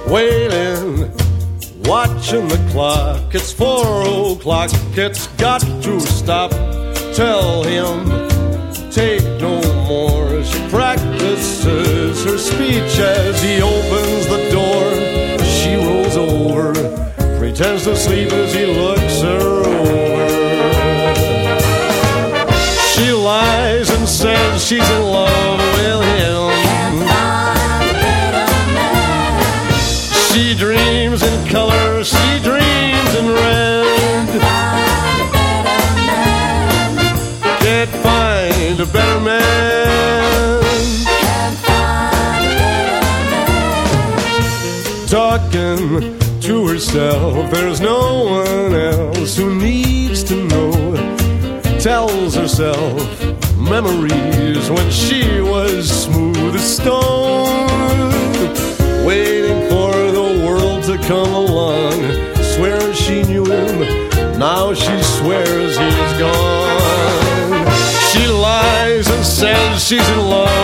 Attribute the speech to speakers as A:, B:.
A: waiting, watching the clock. It's 4 o'clock, it's got to stop. Tell him, take no more. She practices her speech as he opens the door. She rolls over, pretends to sleep as he looks her over. She lies and says she's in love with him. She dreams in color, she dreams in red. Can't find a better man. Talking to herself, there's no one else who needs to know. Tells herself memories when she was smooth as stone. Waiting for the world to come along. Swears she knew him, now she swears he's gone. She lies and says she's in love